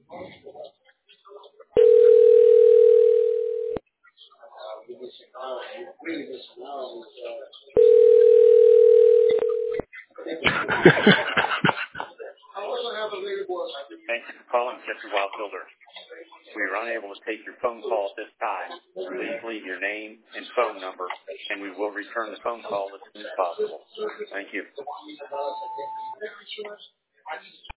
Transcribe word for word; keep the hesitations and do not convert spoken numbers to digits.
Thank you for calling Jeffrey Wild Builder. We are unable to take your phone call at this time. Please leave your name and phone number, and we will return the phone call as soon as possible. Thank you.